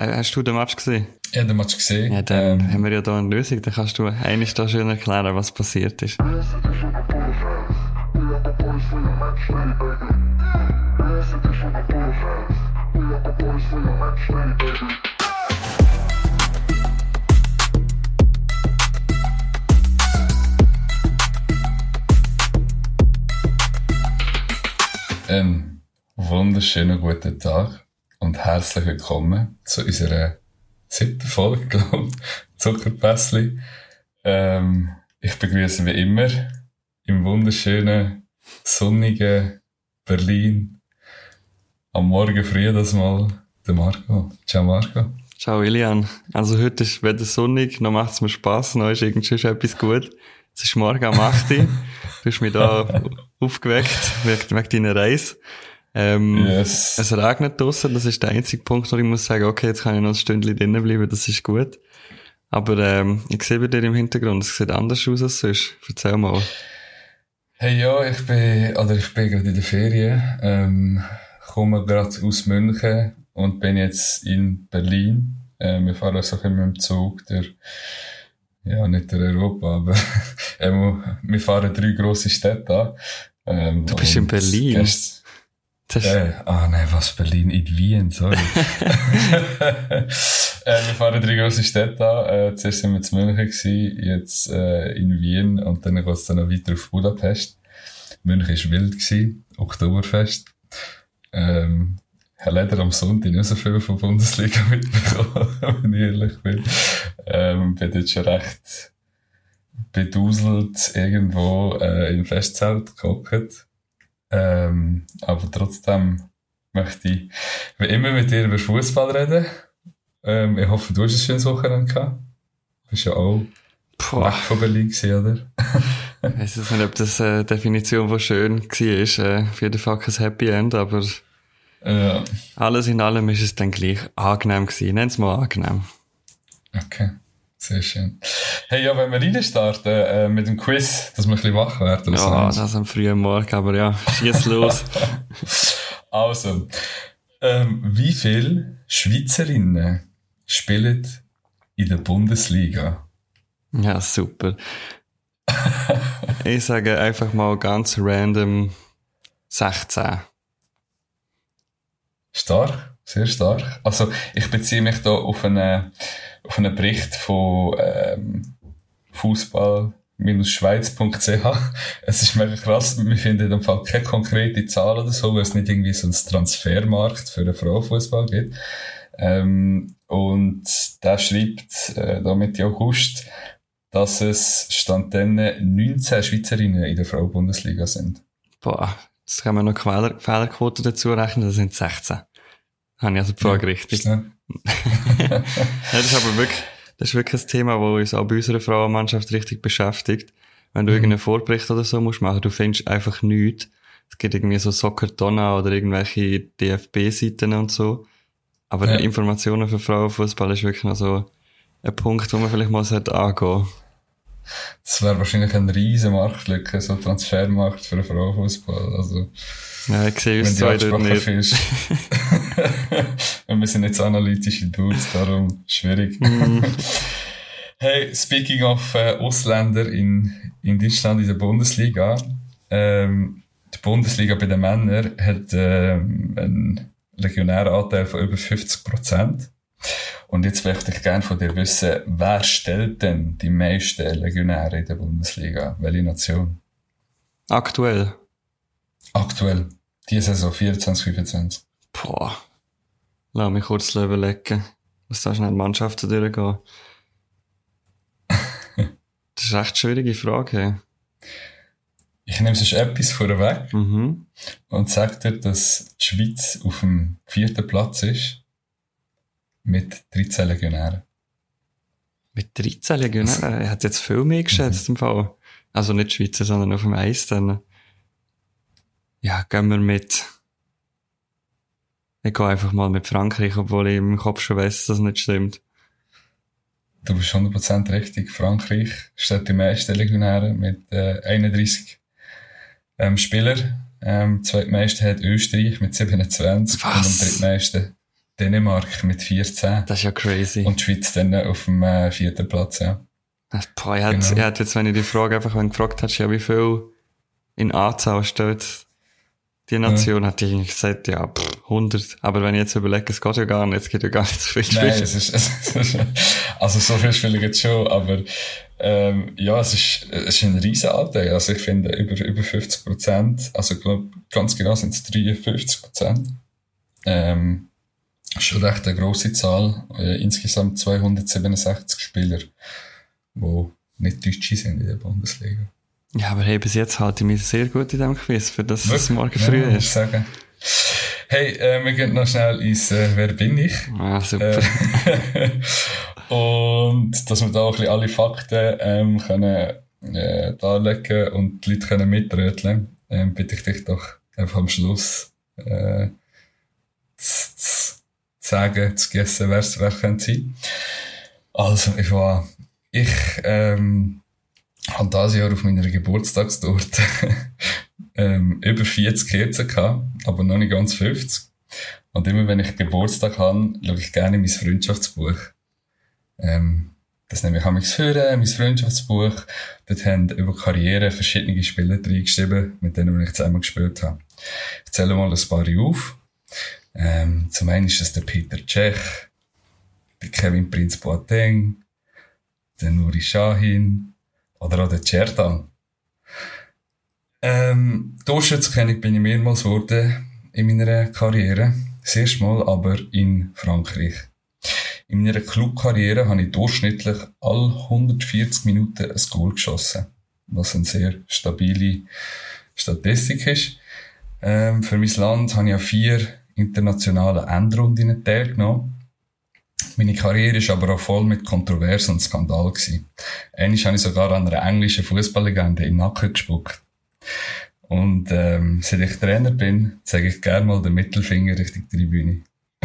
Hast du den Match gesehen? Ich habe den Match gesehen. Ja, dann haben wir ja da eine Lösung. Dann kannst du eigentlich da schön erklären, was passiert ist. Wunderschönen guten Tag und herzlich willkommen zu unserer 7. Folge, glaube ich, Zuckerpässli. Ich begrüße wie immer im wunderschönen, sonnigen Berlin am Morgen früh das mal den Marco. Ciao Marco. Ciao Ilian. Also heute ist weder sonnig, noch macht es mir Spass, noch ist irgendwie schon etwas gut. Es ist morgen am 8. Du hast mich da aufgeweckt wegen deiner Reise. Yes. Es regnet draussen, das ist der einzige Punkt, wo ich muss sagen, okay, jetzt kann ich noch ein Stündchen drinnen bleiben, das ist gut. Aber ich sehe bei dir im Hintergrund, es sieht anders aus als sonst. Erzähl mal. Hey ja, ich bin gerade in der Ferien, komme gerade aus München und bin jetzt in Berlin. Wir fahren also mit dem Zug nicht der Europa, aber wir fahren 3 grosse Städte an. Du bist in Berlin? Was Berlin? In Wien, sorry. Wir fahren 3 grosse Städte an. Zuerst sind wir in München gewesen, jetzt in Wien und dann geht es dann noch weiter auf Budapest. München war wild gewesen, Oktoberfest. Ich habe leider am Sonntag nicht so viel von der Bundesliga mitbekommen, wenn ich ehrlich bin. Bin dort schon recht beduselt irgendwo im Festzelt gehockt. Aber trotzdem möchte ich wie immer mit dir über Fußball reden. Ich hoffe, du hast ein schönes Wochenende gehabt. Du bist ja auch weg von Berlin gewesen, oder? Ich weiss nicht, ob das eine Definition von schön war. Auf jeden Fall kein Happy End, aber alles in allem ist es dann gleich angenehm gewesen. Nenn's mal angenehm. Okay, sehr schön. Hey, ja, wenn wir reinstarten mit dem Quiz, dass wir ein bisschen wach werden. Ja, das am frühen Morgen, aber ja, schieß los. Also, wie viele Schweizerinnen spielen in der Bundesliga? Ja, super. Ich sage einfach mal ganz random 16. Stark, sehr stark. Also, ich beziehe mich da auf einen Bericht von fußball-schweiz.ch. Es ist mega krass, wir finden in dem Fall keine konkrete Zahl oder so, weil es nicht irgendwie so einen Transfermarkt für den Frauenfußball gibt. Und der schreibt da Mitte August, dass es Stand dann 19 Schweizerinnen in der Frauenbundesliga sind. Boah, jetzt kann man noch Fehlerquote dazu rechnen, das sind 16. Habe ich also die Frage richtig. Ja, das ist aber wirklich ein Thema, das uns auch bei unserer Frauenmannschaft richtig beschäftigt. Wenn du irgendeinen Vorbericht oder so musst machen, du findest einfach nichts. Es gibt irgendwie so Soccer-Donna oder irgendwelche DFB-Seiten und so. Aber die Informationen für Frauenfußball ist wirklich noch so ein Punkt, wo man vielleicht mal angehen sollte. Das wäre wahrscheinlich eine riesen Marktlücke, so ein Transfermarkt für den Frauenfußball. Also, ja, ich sehe uns zwei dort nicht. Wir sind jetzt analytische Dudes, darum schwierig. Hey, speaking of Ausländer in Deutschland in der Bundesliga. Die Bundesliga bei den Männern hat einen Legionäranteil von über 50%. Und jetzt möchte ich gerne von dir wissen, wer stellt denn die meisten Legionäre in der Bundesliga? Welche Nation? Aktuell. Die Saison 24-25. Boah. Lass mich kurz überlegen. Muss da schnell Mannschaften durchgehen. Das ist eine recht schwierige Frage. Ich nehme sonst etwas vorweg und sage dir, dass die Schweiz auf dem 4. Platz ist. Mit 13 Legionären. Mit 13 Legionären? Er hat jetzt viel mehr geschätzt im Fall. Also nicht Schweizer, sondern auf dem Eis dann. Ja, gehen wir mit. Ich gehe einfach mal mit Frankreich, obwohl ich im Kopf schon weiss, dass das nicht stimmt. Du bist 100% richtig. Frankreich steht die meisten Legionäre mit 31 Spielern. Zweitmeisten hat Österreich mit 27. Was? Und am drittmeisten Dänemark mit 14. Das ist ja crazy. Und die Schweiz dann auf dem 4. Platz, ja. Boah, ich hätte jetzt, wenn ich die Frage einfach gefragt hätte, ja, wie viel in Anzahl steht die Nation, hätte ich eigentlich gesagt, ja, 100. Aber wenn ich jetzt überlege, es geht ja gar nicht, es geht ja gar nicht so viel Spiele. Nein, es ist also so viel Spiele gibt es schon, aber ja, es ist ein riesen Anteil. Also ich finde über 50%, also ich glaube, ganz genau sind es 53%. Schon recht eine grosse Zahl. Insgesamt 267 Spieler, die nicht Deutsche sind in der Bundesliga. Ja, aber hey, bis jetzt halte ich mich sehr gut in diesem Quiz, für das es morgen früh ist. Ich sagen. Hey, wir gehen noch schnell ins Wer bin ich? Ah, super. Und dass wir da auch ein bisschen alle Fakten können darlegen und die Leute können mitröteln, bitte ich dich doch einfach am Schluss zu sagen, zu guessen, wer könnte sein. Also, ich habe dieses Jahr auf meiner Geburtstagstorte über 40 Kerzen gehabt, aber noch nicht ganz 50. Und immer wenn ich Geburtstag habe, schaue ich gerne mein Freundschaftsbuch. Das nehme ich manchmal führen, mein Freundschaftsbuch. Dort haben über Karriere verschiedene Spieler reingeschrieben, mit denen ich zusammen gespielt habe. Ich zähle mal ein paar auf. Zum einen ist das der Peter Cech, der Kevin Prince Boateng, der Nuri Sahin oder auch der Cerdan. Torschützenkönig bin ich mehrmals geworden in meiner Karriere. Das erste Mal aber in Frankreich. In meiner Clubkarriere habe ich durchschnittlich alle 140 Minuten ein Goal geschossen, was eine sehr stabile Statistik ist. Für mein Land habe ich an 4 internationalen Endrunden teilgenommen. Meine Karriere war aber auch voll mit Kontroversen und Skandal gewesen. Einmal habe ich sogar an einer englischen Fußballlegende in den Nacken gespuckt. Und seit ich Trainer bin, zeige ich gerne mal den Mittelfinger Richtung Tribüne.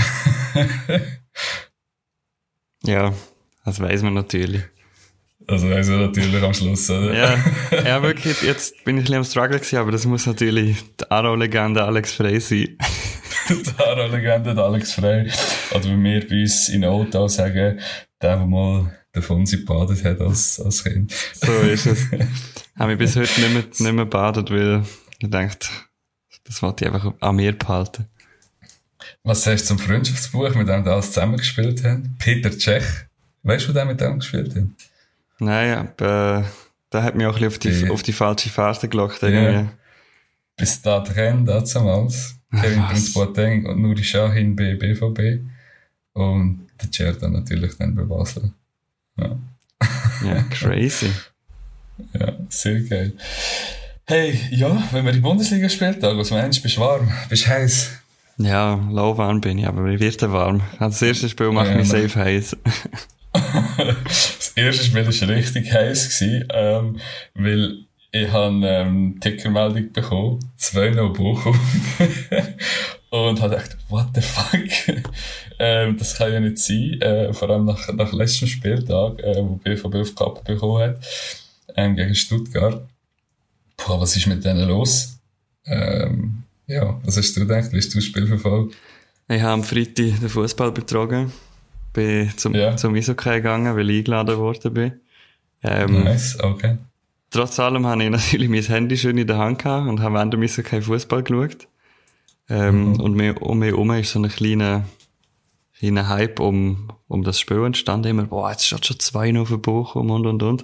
Ja, das weiss man natürlich. Also weiss man natürlich am Schluss, oder? Ja, wirklich, jetzt bin ich ein bisschen am Struggle gewesen, aber das muss natürlich die Aro-Legende Alex Frey sein. Die Aro-Legende Alex Frey. Oder wie wir bei uns in Auto sagen, der mal davon sie gebadet hat als Kind. So ist es. Habe mich bis heute nicht mehr gebadet, weil ich dachte, das wollte ich einfach an mir behalten. Was sagst du zum Freundschaftsbuch, mit dem wir alles zusammengespielt haben? Peter Cech. Weißt du, wo der mit dem gespielt hat? Nein, der hat mich auch ein bisschen auf die falsche Fährte gelockt, irgendwie. Ja. Bis da drin, damals. Kevin Prince Boateng und Nuri Sahin bei BVB. Und der Cerdan natürlich dann bei Basel. Ja. Ja, crazy. Ja, sehr geil. Hey, ja, wenn wir in die Bundesliga spielt, was meinst du? Bist du warm? Bist du heiß? Ja, lauwarm bin ich, aber ich werde warm. Das erste Spiel macht mich safe heiß. Das erste Spiel war richtig heiß gewesen, weil ich habe Tickermeldung bekommen, 2-0 Bochum. Und habe gedacht, what the fuck? Das kann ja nicht sein, vor allem nach letztem Spieltag, wo BVB auf die Kappe bekommen hat, gegen Stuttgart. Puh, was ist mit denen los? Ja, was hast du gedacht? Wie hast du das Spiel verfolgt? Ich habe am Freitag den Fußball betrogen. Bin zum Eishockey gegangen, weil ich eingeladen worden bin. Nice, okay. Trotz allem habe ich natürlich mein Handy schön in der Hand gehabt und habe während dem Eishockey Fußball geschaut. Und um mich herum ist so ein kleiner Hype um das Spiel entstanden. Immer, boah, jetzt steht schon 2-0 für Bochum und.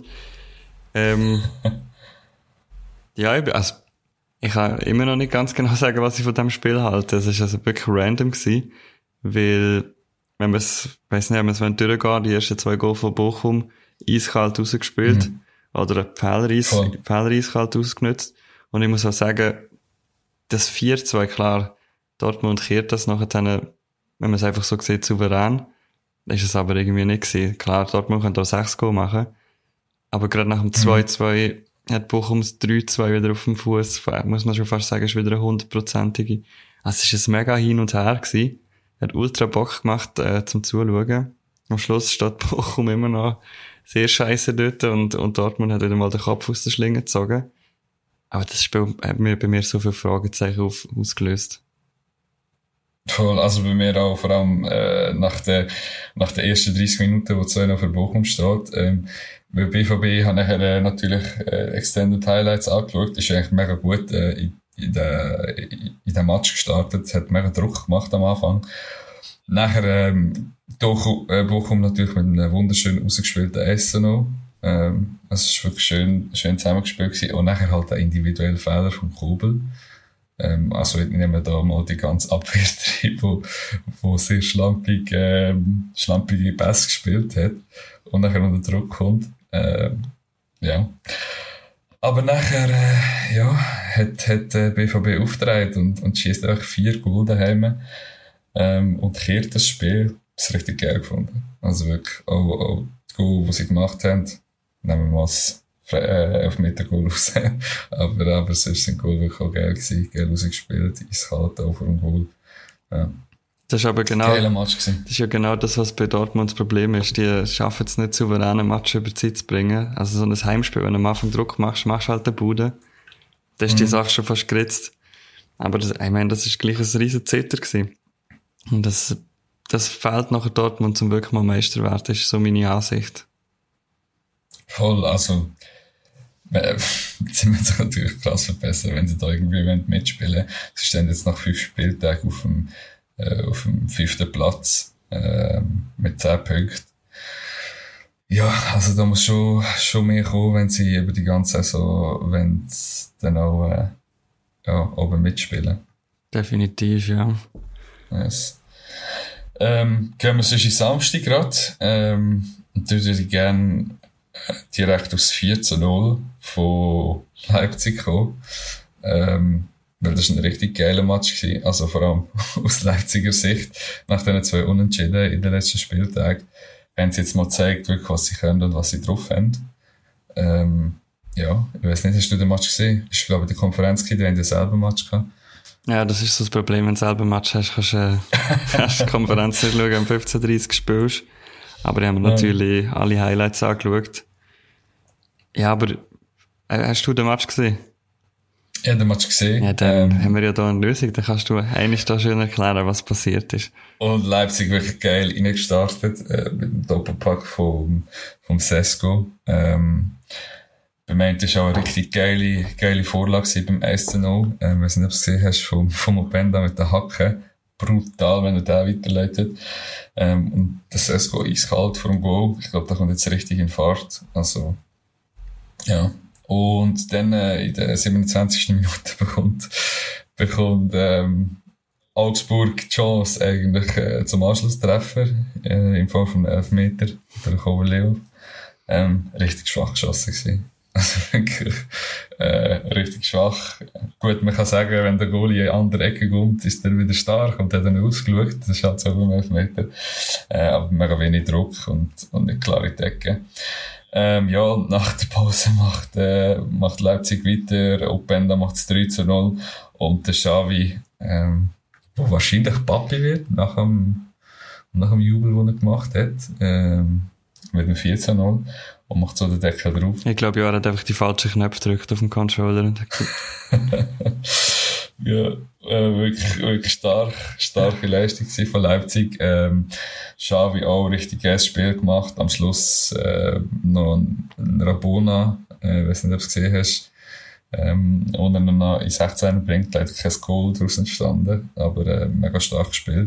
Ja, ich kann immer noch nicht ganz genau sagen, was ich von diesem Spiel halte. Es war also wirklich random gewesen, weil, wenn man es, weiss nicht, wenn man es durchgehen, die ersten 2 Goal von Bochum eiskalt rausgespielt, oder Fehler eiskalt ausgenutzt. Und ich muss auch sagen, das 4-2, klar, Dortmund kehrt das nachher dann, wenn man es einfach so sieht, souverän. Ist es aber irgendwie nicht gewesen. Klar, Dortmund könnte auch 6 Goal machen. Aber gerade nach dem 2-2 hat Bochum das 3-2 wieder auf dem Fuß. Muss man schon fast sagen, ist wieder eine 100%ige. Also es war ein mega Hin und Her gewesen. Hat ultra Bock gemacht, zum Zuschauen. Am Schluss steht Bochum immer noch sehr scheisse dort und Dortmund hat wieder mal den Kopf aus der Schlinge gezogen. Aber das Spiel hat mir bei mir so viele Fragezeichen ausgelöst. Voll, also bei mir auch, vor allem nach den ersten 30 Minuten, wo 2 noch für Bochum steht. Bei BVB habe ich nachher natürlich Extended Highlights angeschaut. Ist eigentlich mega gut in den Match gestartet. Hat mega Druck gemacht am Anfang. Nachher Bochum natürlich mit einem wunderschön ausgespielten Essen noch. Also es war wirklich schön zusammengespielt gewesen. Und nachher halt der individuelle Fehler vom Kobel. Also ich nehme da mal die ganze Abwehr drin, wo sehr schlampige Pässe gespielt hat und nachher unter Druck kommt. Ja. Aber nachher hat BVB aufgetragen und schießt einfach 4 Goal daheim und kehrt das Spiel. Das ist richtig geil gefunden. Also wirklich auch das Goal, das sie gemacht haben, nehmen wir mal das Elfmeter-Goal raus. aber sonst sind Goal wirklich auch geil gewesen. Geil rausgespielt, eiskalt auch vor dem Goal. Ja. Das ist aber genau, geiler Match gewesen. Das ist ja genau das, was bei Dortmund das Problem ist. Die schaffen es nicht, souveräne Match über die Zeit zu bringen. Also so ein Heimspiel, wenn du am Anfang Druck machst halt den Bude. Da ist die Sache schon fast geritzt. Aber ich meine, das ist gleich ein riesen Zitter gewesen. Und das fehlt nachher Dortmund zum wirklich mal Meister werden, ist so meine Ansicht. Voll, also sie müssen sich natürlich krass verbessern, wenn sie da irgendwie mitspielen wollen. Sie stehen jetzt nach 5 Spieltagen auf dem 5. Platz mit 10 Punkten. Ja, also da muss schon mehr kommen, wenn sie über die ganze Saison dann auch oben mitspielen. Definitiv, ja. Yes. Gehen wir sonst in Samstag gerade. Und da würde ich gerne direkt aufs 4:0 von Leipzig kommen. Weil das war ein richtig geiler Match gewesen. Also vor allem aus Leipziger Sicht. Nach diesen 2 Unentschieden in den letzten Spieltagen haben sie jetzt mal gezeigt, wirklich, was sie können und was sie drauf haben. Ja, ich weiss nicht, hast du den Match gesehen? Ich glaube, in der Konferenz die haben denselben Match gehabt. Ja, das ist so das Problem, wenn du selber Match hast, kannst du die Konferenz nicht schauen, um 15:30 spielst. Aber ich habe mir natürlich alle Highlights angeschaut. Ja, aber hast du den Match gesehen? Ich habe den Match gesehen. Ja, dann haben wir ja da eine Lösung. Dann kannst du eigentlich da schön erklären, was passiert ist. Und Leipzig wirklich geil reingestartet mit dem Doppelpack vom Sesko. Bei mir war es auch eine richtig geile Vorlage beim 1:0. Ich weiß nicht, ob du es gesehen hast, vom Openda mit der Hacke. Brutal, wenn er den weiterleitet. Und das Sesko eiskalt vor dem Goal. Ich glaube, da kommt jetzt richtig in Fahrt. Also, ja. Und dann in der 27. Minute bekommt Augsburg die Chance eigentlich zum Anschlusstreffer in Form von einem Elfmeter durch Overleo. Richtig schwach geschossen gewesen. Also wirklich richtig schwach. Gut, man kann sagen, wenn der Goalie in eine andere Ecke kommt, ist er wieder stark und hat dann ausgeschaut. Das ist halt so beim Elfmeter. Aber mega wenig Druck und nicht klare Decke. Ja, nach der Pause macht Leipzig weiter, Openda macht es 3:0 und der Xavi, wo wahrscheinlich Papi wird, nach dem Jubel, den er gemacht hat, mit dem 4:0 und macht so den Deckel drauf. Ich glaube, er hat einfach die falschen Knöpfe gedrückt auf dem Controller. Ja, wirklich starke Leistung von Leipzig. Xavi auch richtig geiles Spiel gemacht. Am Schluss noch ein Rabona, ich weiß nicht, ob du es gesehen hast. Und er noch in 16 bringt, leider kein Goal daraus entstanden, aber mega stark gespielt.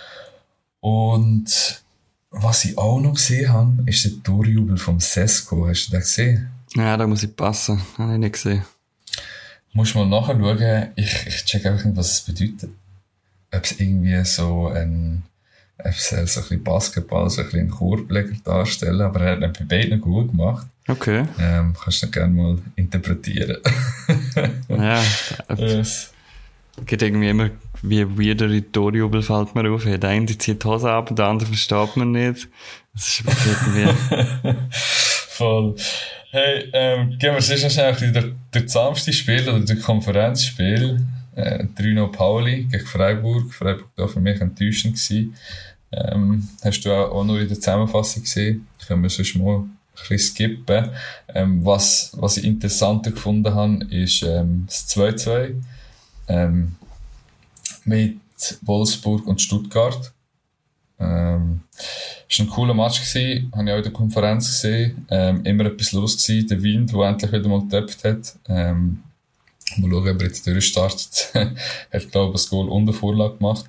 Und was ich auch noch gesehen habe, ist der Torjubel vom Sesko. Hast du den gesehen? Ja, da muss ich passen. Habe ich nicht gesehen. Musst mal nachschauen. Ich check einfach nicht, was es bedeutet. Ob es irgendwie so ein bisschen Basketball, so ein bisschen Korbleger darstellen, aber er hat ihn bei beiden gut gemacht. Okay. Kannst du gerne mal interpretieren. Ja. Es gibt irgendwie immer wie weirder Torjubel, fällt mir auf. Der eine zieht die Hose ab, der andere versteht man nicht. Das ist irgendwie... Voll. Hey, gehen wir sonst noch schnell durch das Samstagspiel oder durch das Konferenzspiel. 3:0 Pauli gegen Freiburg. Freiburg war für mich enttäuschend gewesen. Hast du auch nur in der Zusammenfassung gesehen? Können wir sonst mal ein bisschen skippen. Was ich interessanter gefunden habe, ist das 2:2. Mit Wolfsburg und Stuttgart. Es war ein cooler Match gewesen, habe ich auch in der Konferenz gesehen. Immer etwas los gewesen, der Wind, der endlich wieder mal getöpft hat. Mal schauen, ob er jetzt durchstartet. Hat, glaube ich, ein Goal und eine Vorlage gemacht.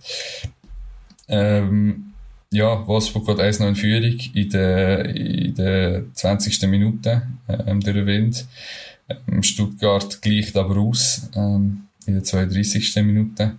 Wolfsburg geht 1-0 in Führung in der 20. Minute durch den Wind. Stuttgart gleicht aber aus in der 32. Minute.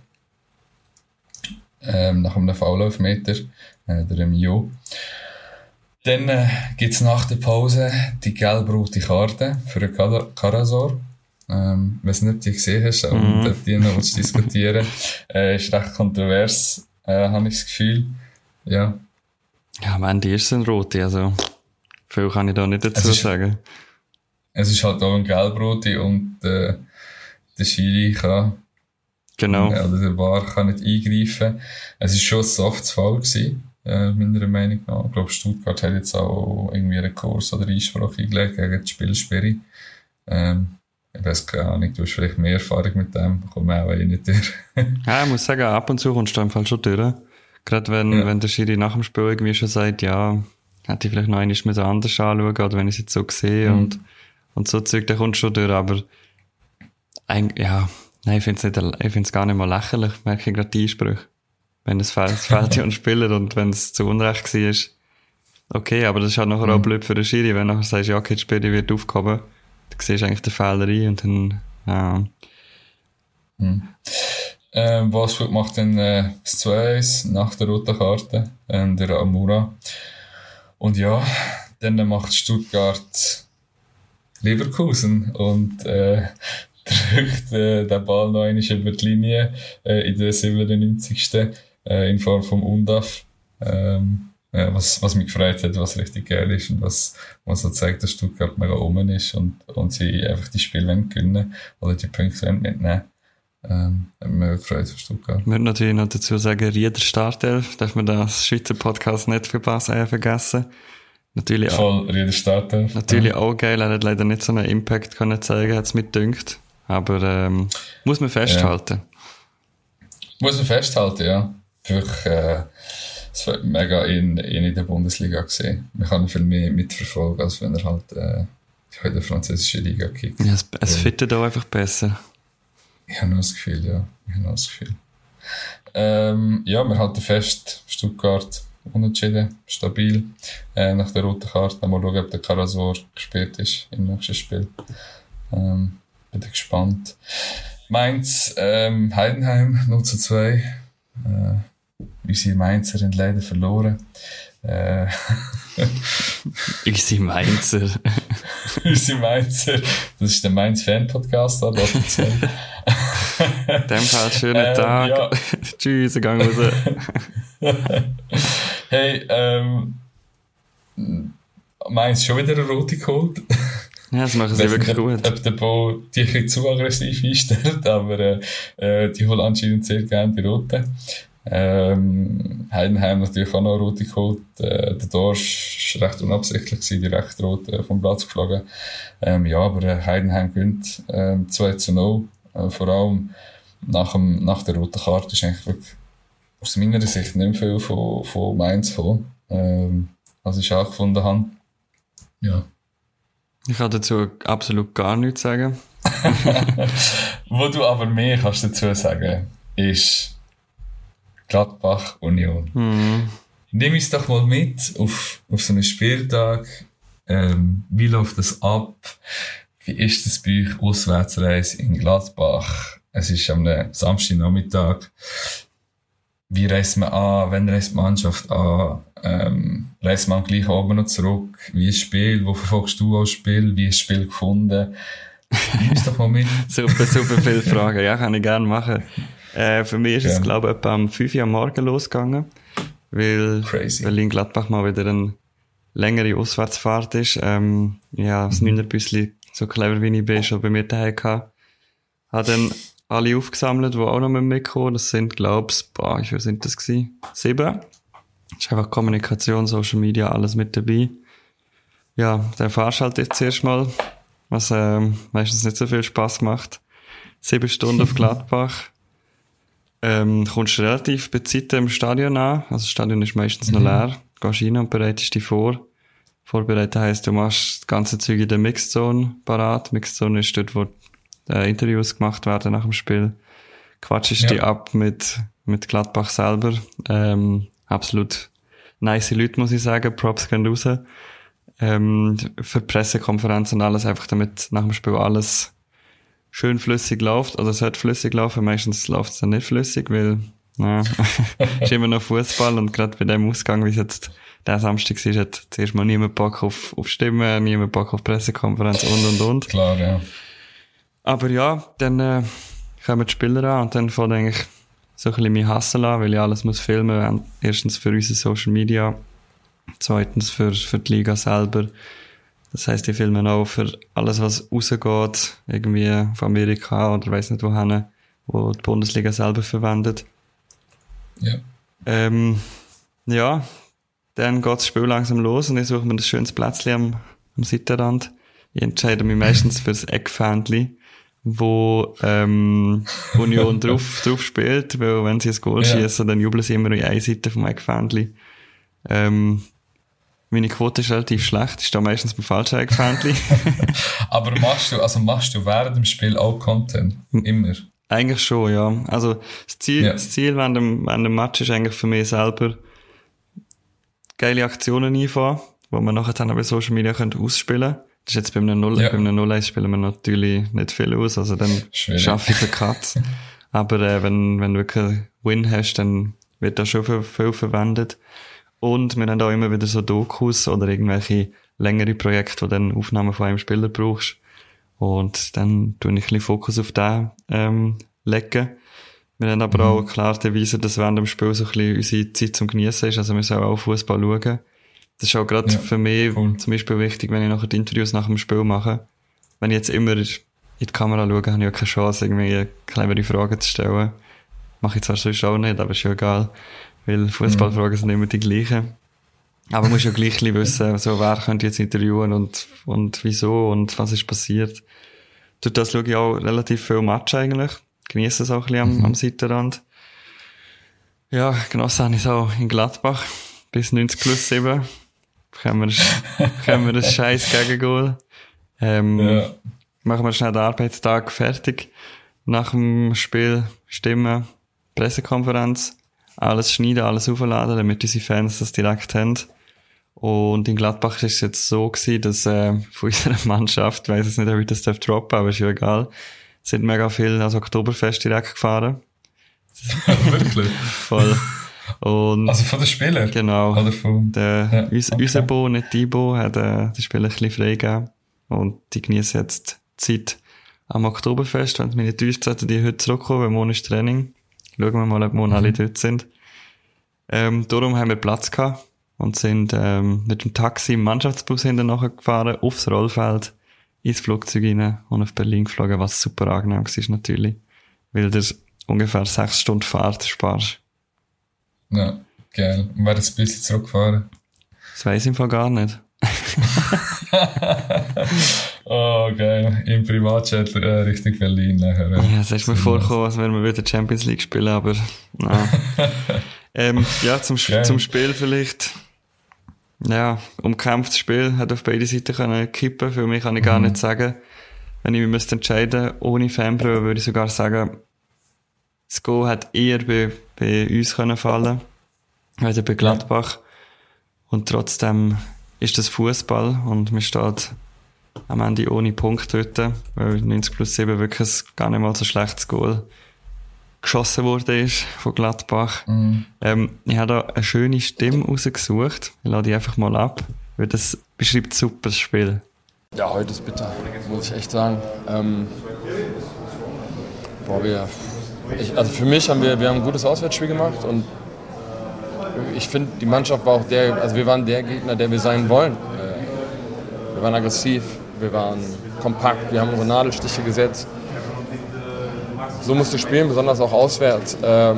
Nach einem Foul-Elfmeter, der Mio. Dann gibt es nach der Pause die gelb-rote Karte für den Karasor. Ich weiß nicht, ob du die gesehen hast, aber ob die noch diskutieren. Ist recht kontrovers, habe ich das Gefühl. Ja. Ja, am Ende ist es ein Rote, also viel kann ich da nicht dazu sagen. Es ist halt auch ein gelb-rote und der Schiri kann, genau. Oder der VAR kann nicht eingreifen. Es ist schon ein softes Foul gewesen, meiner Meinung nach. Ich glaube, Stuttgart hat jetzt auch irgendwie einen Kurs oder Einsprache eingelegt gegen die Spielsperre. Ich weiss keine Ahnung, du hast vielleicht mehr Erfahrung mit dem, kommt auch nicht durch. Ja, ich muss sagen, ab und zu kommst du einfach schon durch. Gerade wenn der Schiri nach dem Spiel irgendwie schon sagt, ja, hätte ich vielleicht noch einmal anders anschauen oder wenn ich es jetzt so sehe und so Zeug, dann kommst du schon durch, aber ich finde es gar nicht mal lächerlich, merke ich gerade die Einsprüche. Wenn es fehlt ja ein Spieler und wenn es zu Unrecht war, okay, aber das ist halt nachher auch blöd für den Schiri, wenn du nachher sagst, ja, okay, die Sperre wird aufgehoben, dann siehst du eigentlich den Fehler ein und dann, Wolfsburg macht dann das 2-1 nach der roten Karte, der Amura. Und ja, dann macht Stuttgart Leverkusen und drückt den Ball noch einmal über die Linie in der 97. In Form vom Undaf. Was mich gefreut hat, was richtig geil ist und was so zeigt, dass Stuttgart mega oben ist und sie einfach die Spiele gewinnen oder die Punkte mitnehmen. Hat mich mega gefreut für Stuttgart. Ich würde natürlich noch dazu sagen, Rieder Startelf, darf man das Schweizer Podcast nicht vergessen. Natürlich voll Rieder Startelf. Natürlich auch geil, er hat leider nicht so einen Impact können zeigen, hat es mir gedünkt. Aber muss man festhalten. Muss man festhalten, ja. Wirklich, es wird mega in der Bundesliga gesehen. Man kann ihn viel mehr mitverfolgen, als wenn er halt in der französischen Liga kickt. Ja, es fittet auch einfach besser. Ich habe noch das Gefühl, ja. Wir halten fest, Stuttgart unentschieden, stabil. Nach der roten Karte mal schauen, ob der Karasor gespielt ist im nächsten Spiel. Bin gespannt. Mainz, Heidenheim 0-2. Unsere Mainzer haben leider verloren. Unsere Mainzer. Unsere Mainzer. Das ist der Mainz-Fan-Podcast, da dazu. In dem Fall schönen Tag. Ja. Tschüss, gang raus. Hey, Mainz schon wieder eine rote geholt. Ja, das machen sie wirklich gut. Ob der Bo die ein bisschen zu aggressiv einstellt, aber die holen anscheinend sehr gerne die rote. Heidenheim natürlich auch noch eine rote geholt. Der Dorsch war recht unabsichtlich, direkt rot vom Platz geflogen. Aber Heidenheim gewinnt 2-0. Vor allem nach der roten Karte ist eigentlich wirklich aus meiner Sicht nicht viel von Mainz gekommen, was ich auch gefunden habe. Ja. Ich kann dazu absolut gar nichts sagen. Wo du aber mehr kannst dazu sagen, ist Gladbach Union. Nimm uns doch mal mit auf so einen Spieltag. Wie läuft das ab? Wie ist das bei euch Auswärtsreise in Gladbach? Es ist am Samstagnachmittag. Wie reist man an? Wann reist die Mannschaft an? Reist man gleich oben noch zurück? Wie ist das Spiel? Wo verfolgst du das Spiel? Wie ist das Spiel gefunden? Nimm uns doch mal mit. Super viele Fragen. Ja, kann ich gerne machen. Für mich ist es, glaube ich, etwa um 5 Uhr am Morgen losgegangen. Weil in Gladbach mal wieder eine längere Auswärtsfahrt ist. Das 9er-Büsschen, so clever wie ich bin, schon bei mir daheim gehabt. Habe dann alle aufgesammelt, die auch noch mitkommen. Das sind, glaube ich, wie viel sind das gewesen? 7. Das ist einfach Kommunikation, Social Media, alles mit dabei. Ja, dann fahrst du halt jetzt zuerst mal, was meistens nicht so viel Spass macht. 7 Stunden auf Gladbach. kommst du relativ bei Zeiten im Stadion an. Also das Stadion ist meistens noch leer. Du gehst rein und bereitest dich vor. Vorbereiten heisst, du machst das ganze Zeug in der Mixed Zone parat. Mixed Zone ist dort, wo Interviews gemacht werden nach dem Spiel. Quatschst dich ab mit Gladbach selber. Absolut nice Leute, muss ich sagen. Props gehen raus. Für Pressekonferenz und alles, einfach damit nach dem Spiel alles schön flüssig läuft. Also es sollte flüssig laufen, meistens läuft es dann nicht flüssig, weil ist immer noch Fußball und gerade bei dem Ausgang, wie es jetzt der Samstag ist, hat zuerst mal niemand Bock auf Stimmen, niemand Bock auf Pressekonferenz und. Klar, ja. Aber ja, dann kommen die Spieler an und dann fängt eigentlich so ein bisschen mein Hustle an, weil ich alles muss filmen. Erstens für unsere Social Media, zweitens für die Liga selber. Das heisst, ich filme auch für alles, was rausgeht, irgendwie von Amerika oder weiss nicht wohin, wo die Bundesliga selber verwendet. Ja. Ja, dann geht das Spiel langsam los und ich suche mir ein schönes Plätzchen am Seitenrand. Ich entscheide mich meistens fürs Eckfähnchen, wo Union drauf spielt, weil wenn sie ein Goal schießen, dann jubeln sie immer an eine Seite vom Eckfähnchen. Meine Quote ist relativ schlecht, ich stehe meistens beim falschen Eckfähnchen. Aber machst du während dem Spiel auch Content? Immer? Eigentlich schon, ja. Also das Ziel während dem Match ist eigentlich für mich selber geile Aktionen einfahren, die man nachher dann bei Social Media ausspielen können. Das ist jetzt bei einem 0-1 spielen wir natürlich nicht viel aus, also dann schaffe ich den Cut. Aber wenn du wirklich einen Win hast, dann wird das schon viel verwendet. Und wir haben auch immer wieder so Dokus oder irgendwelche längere Projekte, wo dann Aufnahmen von einem Spieler brauchst. Und dann tue ich ein bisschen Fokus auf den legen. Wir haben aber auch klar die Weise, dass während dem Spiel so ein bisschen unsere Zeit zum Geniessen ist. Also wir sollen auch Fußball schauen. Das ist auch gerade für mich zum Beispiel wichtig, wenn ich nachher die Interviews nach dem Spiel mache. Wenn ich jetzt immer in die Kamera schaue, habe ich ja keine Chance, irgendwie clevere Fragen zu stellen. Mache ich zwar sonst auch nicht, aber ist ja egal. Weil Fußballfragen sind immer die gleichen. Aber man muss ja gleich wissen, so, wer könnte jetzt interviewen und wieso und was ist passiert. Durch das schaue ich auch relativ viel Match eigentlich. Genieße es auch ein bisschen am Seitenrand. Ja, genossen habe ich es auch in Gladbach. Bis 90+7. Können wir das scheiß Gegengol. Machen wir schnell den Arbeitstag fertig. Nach dem Spiel Stimmen, Pressekonferenz. Alles schneiden, alles aufladen, damit unsere Fans das direkt haben. Und in Gladbach ist es jetzt so gewesen, dass von unserer Mannschaft, ich weiss jetzt nicht, ob ich das droppen darf, aber ist ja egal, sind mega viel ans Oktoberfest direkt gefahren. Wirklich? Voll. Und also von den Spielern? Genau. Oder von, Unser Bo, nicht die Bo, hat den Spielern ein bisschen freigegeben. Und die genießen jetzt Zeit am Oktoberfest. Wenn es mich nicht täuscht, sollten die heute zurückkommen, weil morgen ist Training. Schauen wir mal, ob morgen alle dort sind. Darum haben wir Platz gehabt und sind mit dem Taxi im Mannschaftsbus hinten nachher gefahren, aufs Rollfeld, ins Flugzeug rein und auf Berlin geflogen, was super angenehm war natürlich. Weil du ungefähr 6 Stunden Fahrt sparst. Ja, geil. Und wäre das ein bisschen zurückgefahren? Das weiss ich im Fall gar nicht. Oh, geil. Im Privatjet Richtung Berlin nachher. Ja, das ist mir vorgekommen, als wären wir wieder Champions League spielen, aber nein. Ja, zum Spiel vielleicht. Ja, umkämpftes Spiel, hat auf beide Seiten können kippen. Für mich kann ich gar nicht sagen. Wenn ich mich müsste entscheiden, ohne Fanbrille, würde ich sogar sagen, das Goal hat eher bei uns können fallen, als bei Gladbach. Und trotzdem ist das Fußball und man steht am Ende ohne Punkt dort, weil 90+7 wirklich ein gar nicht mal so schlechtes Goal geschossen wurde ist von Gladbach. Ich habe da eine schöne Stimme rausgesucht. Ich lade die einfach mal ab, weil das beschreibt super das Spiel. Ja, heute ist bitter, muss ich echt sagen. Also für mich haben wir ein gutes Auswärtsspiel gemacht und ich finde, die Mannschaft war auch wir waren der Gegner, der wir sein wollen. Wir waren aggressiv, wir waren kompakt, wir haben unsere Nadelstiche gesetzt. So musst du spielen, besonders auch auswärts.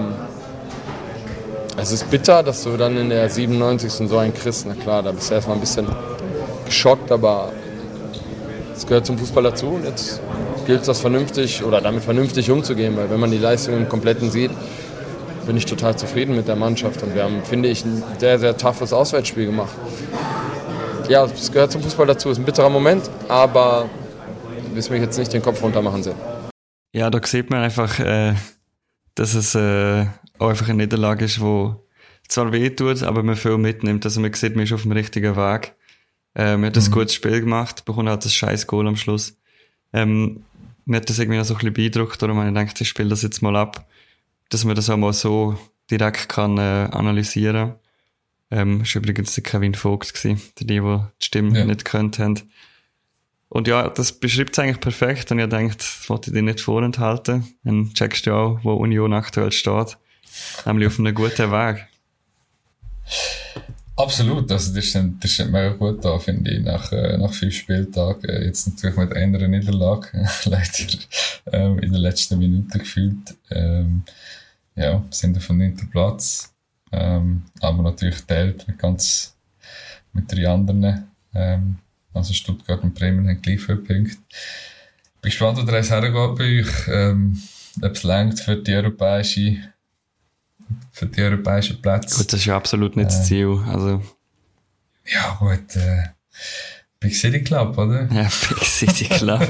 Es ist bitter, dass du dann in der 97. so einen kriegst. Na klar, da bist du erstmal ein bisschen geschockt, aber es gehört zum Fußball dazu und jetzt gilt es damit vernünftig umzugehen, weil wenn man die Leistung im Kompletten sieht, bin ich total zufrieden mit der Mannschaft und wir haben, finde ich, ein sehr, sehr toughes Auswärtsspiel gemacht. Ja, es gehört zum Fußball dazu, ist ein bitterer Moment, aber ich will mich jetzt nicht den Kopf runter machen sehen. Ja, da sieht man einfach, dass es auch einfach eine Niederlage ist, die zwar wehtut, aber man viel mitnimmt. Also man sieht, man ist auf dem richtigen Weg. Man hat ein gutes Spiel gemacht, bekommt halt das scheiß Goal am Schluss. Mir hat das irgendwie noch so ein bisschen beeindruckt, darum habe ich gedacht, ich spiele das jetzt mal ab, dass man das auch mal so direkt kann analysieren. Das war übrigens der Kevin Vogt gewesen, die Stimme nicht gekannt haben. Und ja, das beschreibt es eigentlich perfekt und ich dachte, das wollte ich dir nicht vorenthalten. Dann checkst du auch, wo Union aktuell steht. Nämlich auf einem guten Weg. Absolut, also das ist mega gut da, finde ich, nach 5 Spieltagen. Jetzt natürlich mit einer Niederlage, leider in der letzten Minute gefühlt. Sind auf dem 9. Platz. Aber natürlich teilt mit 3 anderen. Also Stuttgart und Bremen haben gleich viele Punkte. Ich bin gespannt, wo der Reis hergeht bei euch. Ob es reicht für die europäischen Plätze. Gut, das ist ja absolut nicht das Ziel. Also. Ja, gut. Big City Club, oder? Ja, Big City Club.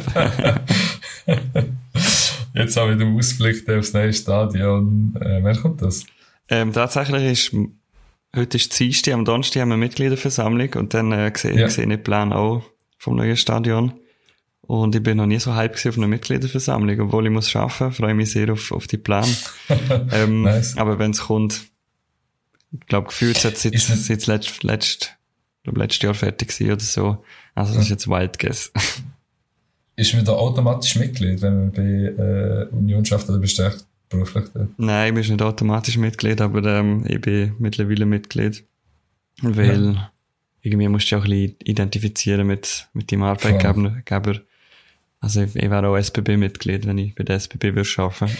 Jetzt habe ich den Ausblick aufs neue Stadion. Wer kommt das? Tatsächlich heute ist Dienstag, am Donnerstag haben wir Mitgliederversammlung und dann sehe ich den Plan auch vom neuen Stadion. Und ich bin noch nie so hyped auf einer Mitgliederversammlung, obwohl ich muss arbeiten, freue mich sehr auf die Plan. Nice. Aber wenn es kommt, ich glaube, gefühlt hat es jetzt letztes Jahr fertig gewesen oder so. Also das ist jetzt Wild Guess. Ist man da automatisch Mitglied, wenn man bei Union schafft, oder bist du echt beruflich dort? Nein, ich bin nicht automatisch Mitglied, aber ich bin mittlerweile Mitglied. Weil irgendwie musst du dich auch ein bisschen identifizieren mit deinem Arbeitgeber. Also ich wäre auch SBB-Mitglied, wenn ich bei der SBB würde arbeiten.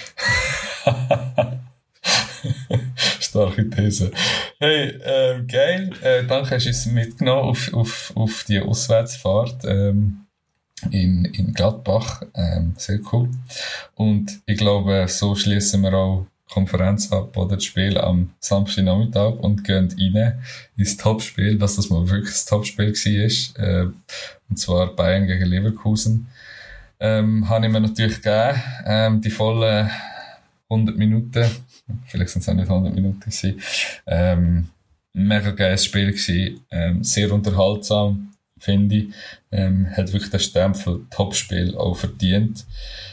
Starke These. Hey, geil. Danke, hast du uns mitgenommen auf die Auswärtsfahrt in Gladbach. Sehr cool. Und ich glaube, so schließen wir auch die Konferenz ab oder das Spiel am Samstagnachmittag und gehen rein ins Topspiel, dass das mal wirklich das Topspiel war. Und zwar Bayern gegen Leverkusen. Habe ich mir natürlich gegeben, die vollen 100 Minuten, vielleicht sind es auch nicht 100 Minuten gewesen, mega geiles Spiel gewesen, sehr unterhaltsam, finde ich, hat wirklich den Stempel Topspiel auch verdient.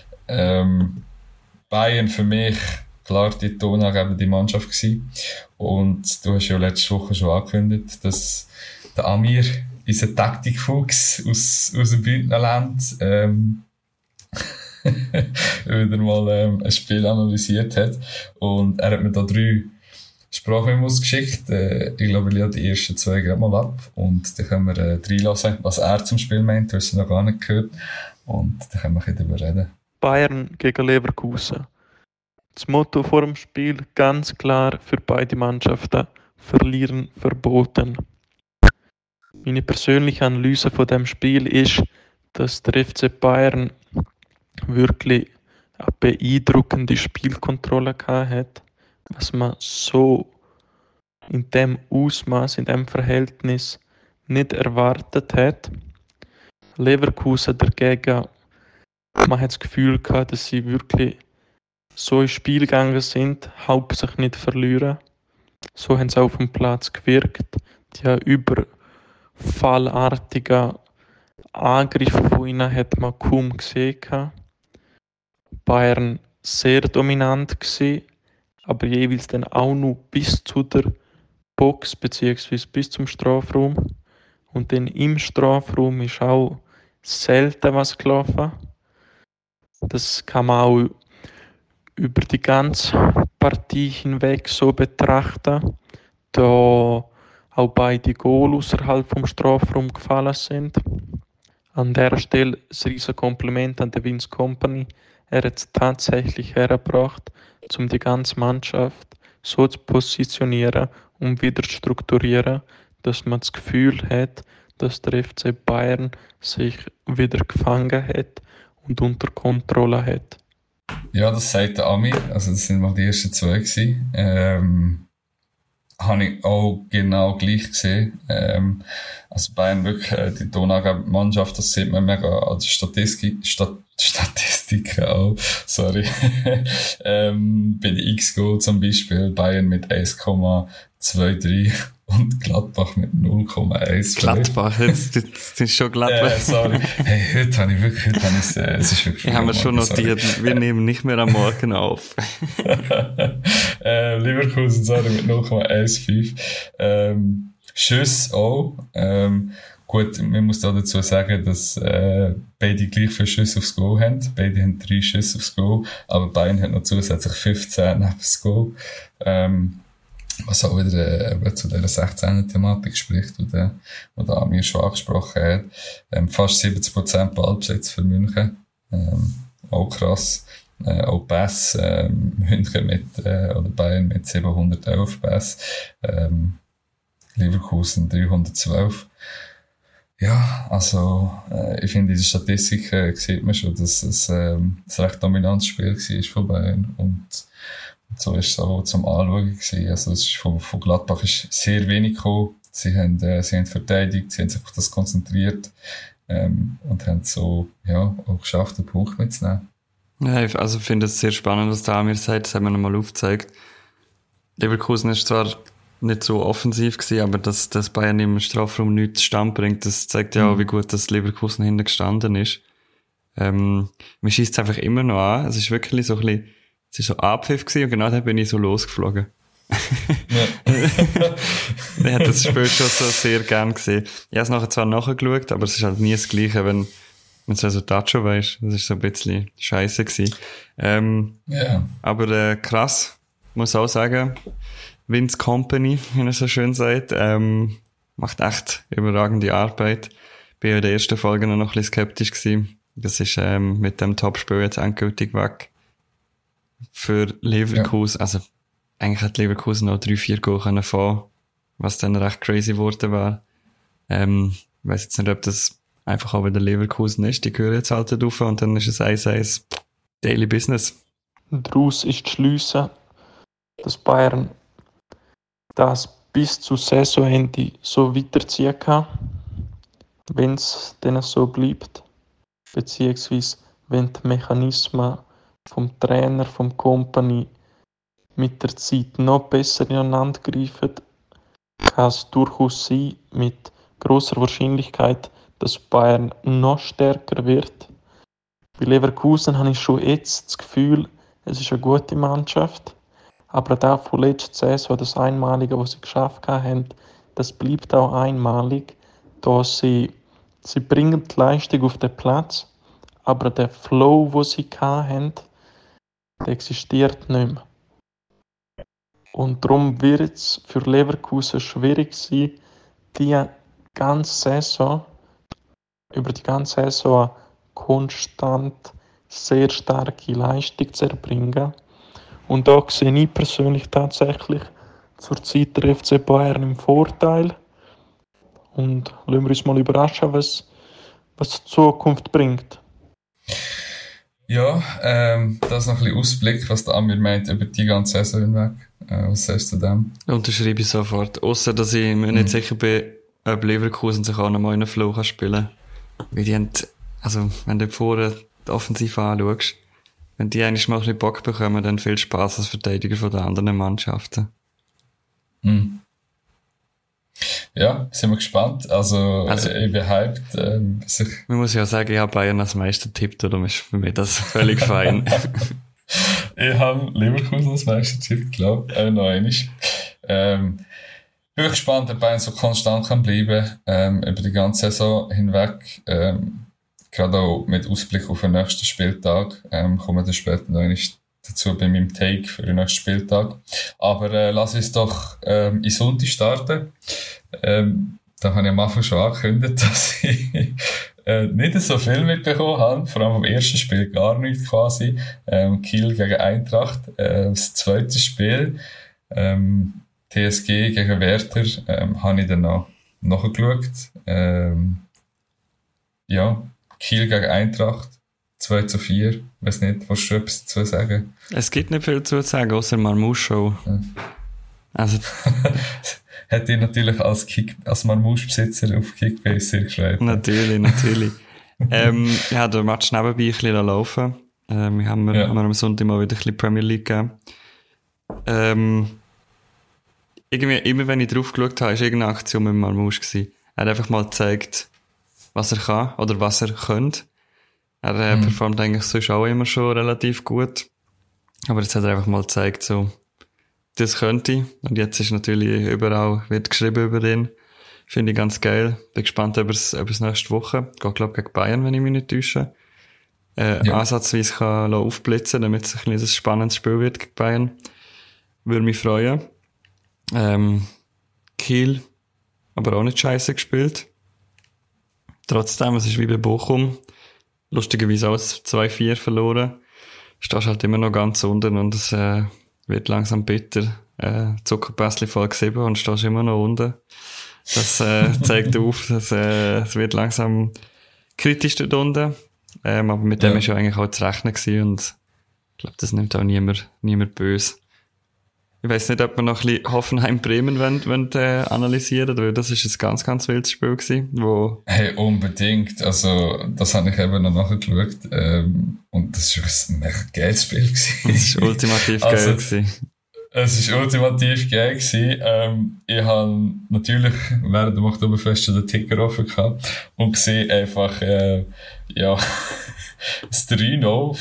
Bayern für mich klar die tonangebende Mannschaft gewesen. Und du hast ja letzte Woche schon angekündigt, dass der Amir, unser Taktikfuchs aus dem Bündnerland, wieder mal ein Spiel analysiert hat. Und er hat mir da 3 Sprachmemos geschickt. Ich glaube, ich lade die ersten 2 gerade mal ab. Und dann können wir reinlassen, was er zum Spiel meint. Du hast es noch gar nicht gehört. Und dann können wir darüber reden. Bayern gegen Leverkusen. Das Motto vor dem Spiel ganz klar für beide Mannschaften: Verlieren verboten. Meine persönliche Analyse von dem Spiel ist, dass der FC Bayern wirklich eine beeindruckende Spielkontrolle hat, was man so in dem Ausmaß, in dem Verhältnis nicht erwartet hat. Leverkusen dagegen, man hat das Gefühl gehabt, dass sie wirklich so ins Spiel gegangen sind, hauptsächlich nicht verlieren. So haben sie auf dem Platz gewirkt. Die überfallartigen Angriffe von ihnen hat man kaum gesehen. Bayern sehr dominant gewesen, aber jeweils dann auch noch bis zu der Box bzw. bis zum Strafraum. Und dann im Strafraum ist auch selten was gelaufen. Das kann man auch über die ganze Partie hinweg so betrachten, da auch beide Goal außerhalb vom Strafraum gefallen sind. An der Stelle ein riesiges Kompliment an den Vince Kompany. Er hat es tatsächlich hergebracht, um die ganze Mannschaft so zu positionieren und wieder zu strukturieren, dass man das Gefühl hat, dass der FC Bayern sich wieder gefangen hat und unter Kontrolle hat. Ja, das sagt der Ami. Also das sind mal die ersten 2 gewesen. Habe ich auch genau gleich gesehen. Also Bayern wirklich, die Donau-Mannschaft, das sieht man mega an der Statistiken auch. Sorry. Bei den X-Goal zum Beispiel, Bayern mit 1,23 und Gladbach mit 0,1. Gladbach, jetzt ist schon Gladbach. Sorry. Hey, heute habe ich es ist wirklich. Wir haben es schon notiert, wir nehmen nicht mehr am Morgen auf. Leverkusen, sorry, mit 0,15. Schüsse auch. Gut, man muss da dazu sagen, dass beide gleich viele Schüsse aufs Goal haben. Beide haben 3 Schüsse aufs Goal, aber Bayern hat noch zusätzlich 15 neben das Goal. Was auch wieder zu dieser 16er-Thematik spricht, die da Amir schon angesprochen hat. Fast 70% Ballbesitz für München. Auch krass. Auch Pass, München oder Bayern mit 711 Pass. Leverkusen 312. Ja, also, ich finde, in der Statistik sieht man schon, dass es ein recht dominantes Spiel war von Bayern. Und so ist es auch zum Anschauen gewesen. Also, es ist von Gladbach ist sehr wenig gekommen. Sie haben verteidigt, sie haben sich auf das konzentriert, und haben so, ja, auch geschafft, den Punkt mitzunehmen. Ja, also ich finde es sehr spannend, was der Amir sagt, das haben wir nochmal aufgezeigt. Leverkusen ist zwar nicht so offensiv gewesen, aber dass Bayern im Strafraum nichts zustande bringt, das zeigt ja auch, wie gut das Leverkusen hinten gestanden ist. Man schießt es einfach immer noch an. Es ist wirklich so ein bisschen, es ist so Abpfiff gewesen und genau da bin ich so losgeflogen. Ja. Ich hätte das Spiel schon so sehr gern gesehen. Ich habe es nachher zwar nachgeschaut, aber es ist halt nie das Gleiche, wenn das Resultat schon weisst. Das ist so ein bisschen scheisse gewesen. Yeah. Aber krass, muss auch sagen, Vince Company, wie er so schön sagt, macht echt überragende Arbeit. Bin ja in der ersten Folge noch ein bisschen skeptisch gewesen. Das ist mit dem Topspiel jetzt endgültig weg. Für Leverkusen, ja. Also eigentlich hat Leverkusen noch 3-4 Goal können fahren, was dann recht crazy geworden war. Ich weiss jetzt nicht, ob das einfach auch wieder Leverkusen ist. Die gehören jetzt halt drauf und dann ist es 1-1 Daily Business. Daraus ist zu schliessen, dass Bayern das bis zu Saisonende so weiterziehen kann, wenn es dann so bleibt, beziehungsweise wenn die Mechanismen vom Trainer, vom Company mit der Zeit noch besser ineinander greifen, kann es durchaus sein, mit grosser Wahrscheinlichkeit, dass Bayern noch stärker wird. Bei Leverkusen habe ich schon jetzt das Gefühl, es ist eine gute Mannschaft. Aber das von letzter Saison, das Einmalige, was sie geschafft haben, das bleibt auch einmalig. Da sie bringen die Leistung auf den Platz, aber der Flow, den sie hatten, der existiert nicht mehr. Und darum wird es für Leverkusen schwierig sein, über die ganze Saison konstant sehr starke Leistung zu erbringen. Und da sehe ich persönlich tatsächlich zurzeit der FC Bayern im Vorteil. Und lassen wir uns mal überraschen, was die Zukunft bringt. Ja, das noch ein bisschen Ausblick, was der Amir meint über die ganze Saison hinweg. Was sagst du dem? Unterschreibe ich sofort. Ausser, dass ich mir nicht sicher bin, ob Leverkusen sich auch noch mal in einen Flow spielen kann. Weil die haben, also, wenn du vorne die Offensive anschaust, wenn die eigentlich mal ein bisschen Bock bekommen, dann viel Spaß als Verteidiger von den anderen Mannschaften. Ja, sind wir gespannt. Also ich bin hyped. Man muss ja sagen, ich habe Bayern als Meister getippt, darum ist für mich das völlig fein. Ich habe Leverkusen als Meister getippt, glaube ich. Noch einmal. Bin gespannt, ob Bayern so konstant kann bleiben über die ganze Saison hinweg. Gerade auch mit Ausblick auf den nächsten Spieltag. Kommen wir dann später noch einmal dazu bei meinem Take für den nächsten Spieltag. Aber lass uns doch in Sonntag starten. Da habe ich am Anfang schon angekündigt, dass ich nicht so viel mitbekommen habe. Vor allem am ersten Spiel gar nicht quasi. Kiel gegen Eintracht. Das zweite Spiel, TSG gegen Werder, habe ich dann noch nachgeschaut. Ja, Kiel gegen Eintracht 2-4. Weiß nicht, willst du etwas dazu sagen? Es gibt nicht viel zu sagen, außer Marmouche-Show. Ja. Also, hat ihn natürlich als Marmouche-Besitzer auf Kickbase sehr gefreut. Natürlich. Ja, der Match nebenbei ein bisschen laufen. Wir haben am Sonntag mal wieder ein bisschen Premier League gegeben. Irgendwie, immer wenn ich drauf geschaut habe, war irgendeine Aktion mit Marmouche gewesen. Er hat einfach mal gezeigt, was er kann oder was er könnte. Er performt eigentlich sonst auch immer schon relativ gut. Aber jetzt hat er einfach mal gezeigt, so, das könnte ich. Und jetzt ist natürlich überall, wird geschrieben über ihn. Finde ich ganz geil. Bin gespannt, ob es nächste Woche geht, glaube ich, gegen Bayern, wenn ich mich nicht täusche. Ansatzweise kann aufblitzen, damit es ein spannendes Spiel wird gegen Bayern. Würde mich freuen. Kiel, aber auch nicht scheiße gespielt. Trotzdem, es ist wie bei Bochum. Lustigerweise auch 2-4 verloren. Stehst halt immer noch ganz unten und es wird langsam bitter. Zuckerpässli Folge 7 und stehst immer noch unten. Das zeigt auf, dass es wird langsam kritisch dort unten. Aber mit dem ist ja eigentlich auch zu rechnen gewesen und ich glaube, das nimmt auch niemand böse. Ich weiss nicht, ob wir noch ein bisschen Hoffenheim-Bremen analysieren, weil das ist ein ganz, ganz wildes Spiel gewesen, wo... Hey, unbedingt. Also, das habe ich eben noch nachgeschaut. Und das war ein mega geiles Spiel gewesen. Das war ultimativ geil gewesen. Es war ultimativ geil gewesen. Ich habe natürlich während dem Oktoberfest den Ticker offen gehabt und gesehen einfach, das 3-0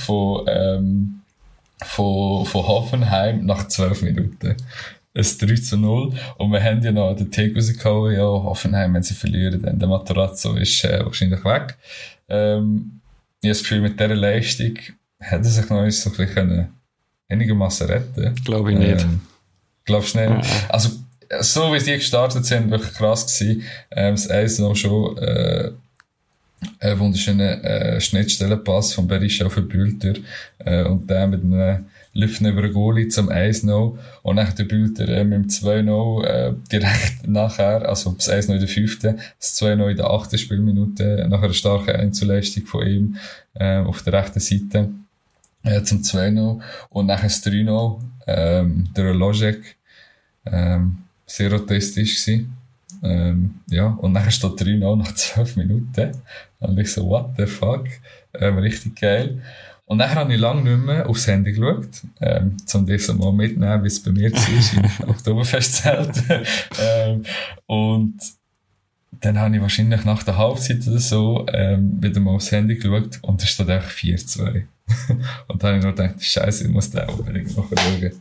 von Hoffenheim nach 12 Minuten. Ein 3-0. Und wir haben ja noch den Tick rausgehauen, ja, Hoffenheim, wenn sie verlieren, dann der Matarazzo ist wahrscheinlich weg. Ich habe das Gefühl, mit dieser Leistung hätte er sich noch so ein bisschen einigermaßen retten. Glaube ich nicht. Glaubst du nicht? Ja. Also, so wie sie gestartet sind, wirklich krass gewesen. Das 1-0 schon, ein wunderschöner Schnittstellenpass von Berisha auf den Bülter, und der mit einem Lüften über den Goalie zum 1-0 und dann der Bülter mit dem 2-0 direkt nachher, also das 1-0 in der 5., das 2-0 in der 8. Spielminute, nach einer starken Einzelleistung von ihm auf der rechten Seite zum 2-0 und nachher das 3-0 der Logic sehr autistisch gewesen. Und dann steht 3-0 nach 12 Minuten. Und ich so, what the fuck? Richtig geil. Und dann habe ich lange nicht mehr aufs Handy geschaut, um das mal mitzunehmen, wie es bei mir war, im Oktoberfestzelt. Und dann habe ich wahrscheinlich nach der Halbzeit oder so wieder mal aufs Handy geschaut und da steht einfach 4-2. Und dann habe ich noch gedacht, Scheiße, ich muss da unbedingt noch schauen.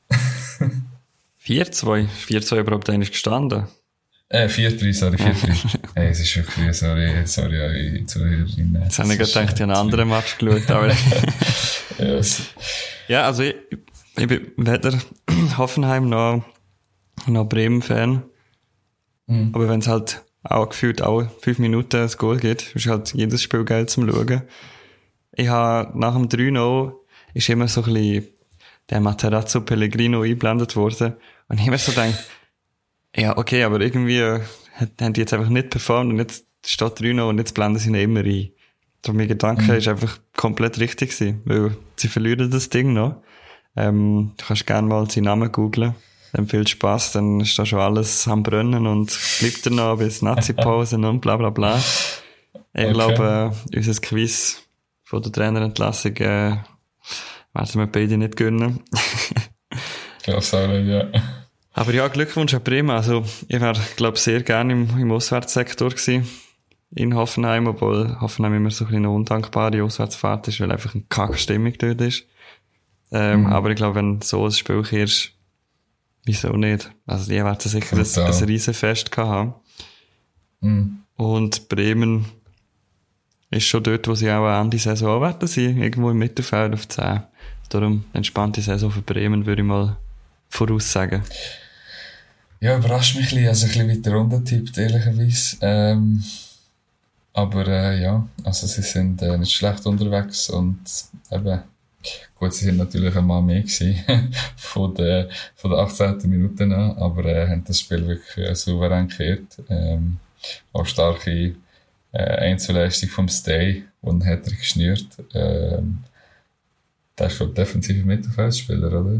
4-2? 4-2 überhaupt eigentlich gestanden? 4-3, sorry, 4-3. Hey, es ist wirklich, sorry, an die Zuhörerinnen. Jetzt habe ich gerade gedacht, ich habe einen anderen Match geschaut, aber... Ja, also ich bin weder Hoffenheim noch Bremen-Fan. Mhm. Aber wenn es halt auch gefühlt auch 5 Minuten ein Goal gibt, ist halt jedes Spiel geil zum Schauen. Ich habe nach dem 3-0 ist immer so ein bisschen der Materazzo Pellegrino eingeblendet worden. Und ich habe mir so gedacht, ja, okay, aber irgendwie haben die jetzt einfach nicht performt und jetzt steht 3-0 und jetzt blenden sie ihn immer ein. Darum mein Gedanke ist einfach komplett richtig gewesen, weil sie verlieren das Ding noch. Du kannst gerne mal seinen Namen googlen. Dann viel Spaß, dann ist da schon alles am Brennen und bleibt er noch bis Nazi-Pausen und bla bla bla. Ich glaube, unser Quiz von der Trainerentlassung werden wir beide nicht gönnen. Ich glaube es auch nicht, ja. Aber ja, Glückwunsch an Bremen. Also, ich wäre, glaube ich, sehr gerne im Auswärtssektor gewesen. In Hoffenheim, obwohl Hoffenheim immer so eine undankbare Auswärtsfahrt ist, weil einfach eine Kackstimmung dort ist. Aber ich glaube, wenn so ein Spiel ist, wieso nicht? Also, die werden sicher ein Riesenfest haben. Und Bremen ist schon dort, wo sie auch Ende Saison werden sein, irgendwo im Mittelfeld auf 10. Darum entspannte Saison für Bremen, würde ich mal voraussagen. Ja, überrascht mich ein bisschen weiter runtertippt, ehrlicherweise. Aber ja, also sie sind nicht schlecht unterwegs und eben, gut, sie sind natürlich einmal mehr gewesen von der 18. Minute an, aber haben das Spiel wirklich souverän gekehrt. Auch starke Einzelleistung vom Stay, und hat er geschnürt. Der ist schon defensiver Mittelfeldspieler, oder?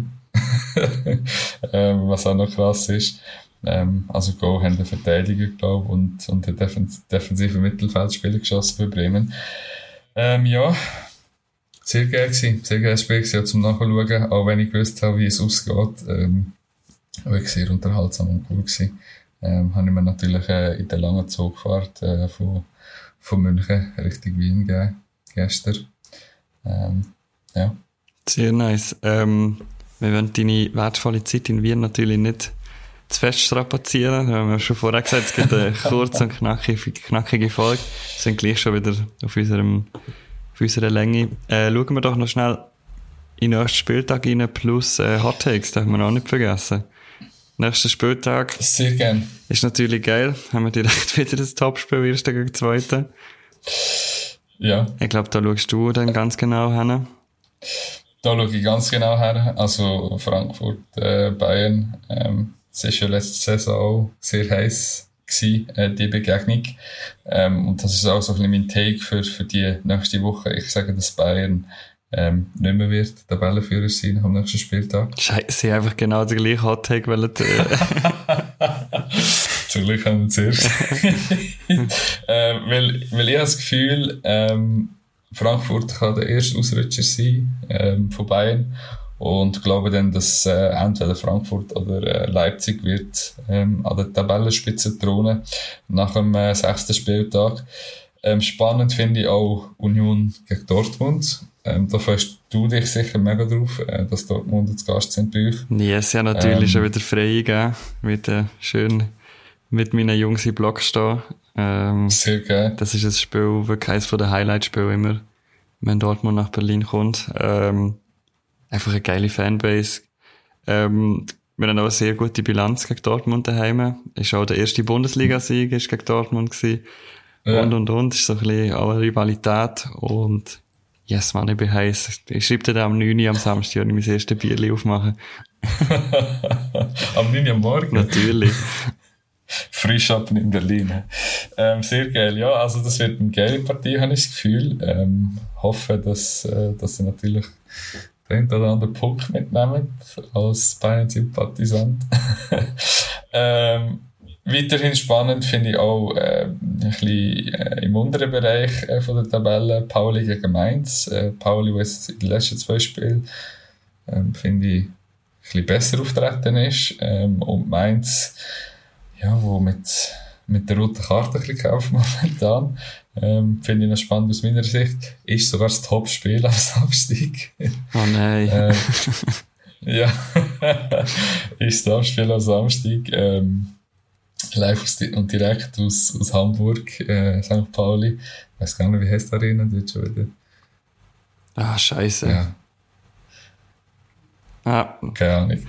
Was auch noch krass ist. Also Go haben den Verteidiger, glaube ich, und den defensiven Mittelfeldspieler geschossen für Bremen. Ja, sehr geil gewesen. Sehr geiles Spiel gewesen, zum Nachschauen, auch wenn ich gewusst habe, wie es ausgeht. Wirklich sehr unterhaltsam und cool gewesen. Habe ich mir natürlich in der langen Zugfahrt von München Richtung Wien gegeben, gestern. Ja. Sehr nice. Wir wollen deine wertvolle Zeit in Wien natürlich nicht zu fest strapazieren. Wir haben schon vorher gesagt, es gibt eine kurze und knackige Folge. Wir sind gleich schon wieder auf unserer Länge. Schauen wir doch noch schnell in den ersten Spieltag rein, plus Hot Takes, darf man auch nicht vergessen. Nächster Spieltag. Sehr gern. Ist natürlich geil. Haben wir direkt wieder das Topspiel, erste gegen zweite. Ja. Ich glaube, da schaust du dann ganz genau hin. Da schaue ich ganz genau her. Also Frankfurt, Bayern. Es war ja letzte Saison auch sehr heiß gewesen, die Begegnung. Und das ist auch so ein bisschen mein Take für die nächste Woche. Ich sage, dass Bayern nicht mehr wird Tabellenführer sein am nächsten Spieltag. Scheiße, ich einfach genau den gleichen Hot Take wollen. Zum Glück haben wir zuerst. weil ich habe das Gefühl, Frankfurt kann der erste Ausrutscher sein von Bayern, und glaube dann, dass entweder Frankfurt oder Leipzig wird an der Tabellenspitze thronen nach dem 6. Spieltag. Spannend finde ich auch Union gegen Dortmund. Da freust du dich sicher mega drauf, dass Dortmund jetzt Gast sind bei euch. Yes, ja, natürlich schon wieder frei gegeben. Schön mit meinen Jungs im Block stehen. Sehr geil. Das ist ein Spiel, wirklich eines der Highlight-Spiele immer, wenn Dortmund nach Berlin kommt. Einfach eine geile Fanbase. Wir haben auch eine sehr gute Bilanz gegen Dortmund daheim. Ist auch der erste Bundesliga-Sieg ist gegen Dortmund gewesen. Ja. Und. Ist so ein bisschen auch eine Rivalität. Und yes, Mann, ich bin heiß. Ich schreibe dir am 9 Uhr am Samstag, wenn ich mein erstes Bierli aufmache. Am 9 Uhr am Morgen? Natürlich. Frühschoppen in Berlin. Sehr geil. Ja, also das wird eine geile Partie, habe ich das Gefühl. Hoffe, dass sie natürlich den oder anderen Punkt mitnehmen als Bayern-Sympathisant. Weiterhin spannend finde ich auch ein bisschen im unteren Bereich von der Tabelle Pauli gegen Mainz. Pauli, was in den letzten 2 Spielen finde ich ein bisschen besser auftreten ist. Und Mainz, ja, wo mit der roten Karte ein bisschen kämpft momentan. Finde ich noch spannend aus meiner Sicht. Ist sogar das Top-Spiel am Samstag. Oh nein. Ja, ist das Top-Spiel am Samstag. Live und direkt aus Hamburg, St. Pauli. Ich weiß gar nicht, wie heißt die Arena dort schon wieder. Ah, scheiße. Ja. Keine Ahnung.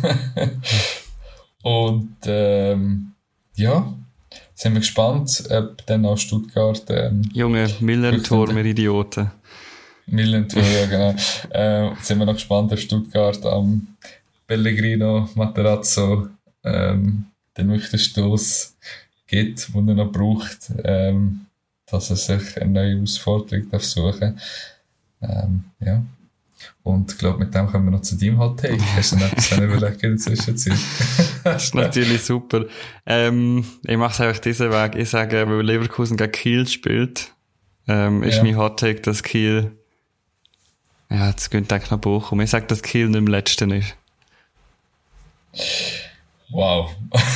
Und ja, sind wir gespannt, ob dann auch Stuttgart... Junge, Millentor, wir Idioten. Millentor, ja genau. Sind wir noch gespannt, ob Stuttgart am Pellegrino Materazzo den Möchtenstoß gibt, den er noch braucht, dass er sich eine neue Herausforderung suchen darf. Ja. Und ich glaube, mit dem kommen wir noch zu deinem Hot Take. Hast du noch etwas überlegt in der Zwischenzeit? Das ist natürlich super. Ich mache es einfach diesen Weg. Ich sage, weil Leverkusen gegen Kiel spielt, ist mein Hot Take, dass Kiel, ja, jetzt geht eigentlich nach Bochum. Ich sage, dass Kiel nicht im Letzten ist. Wow.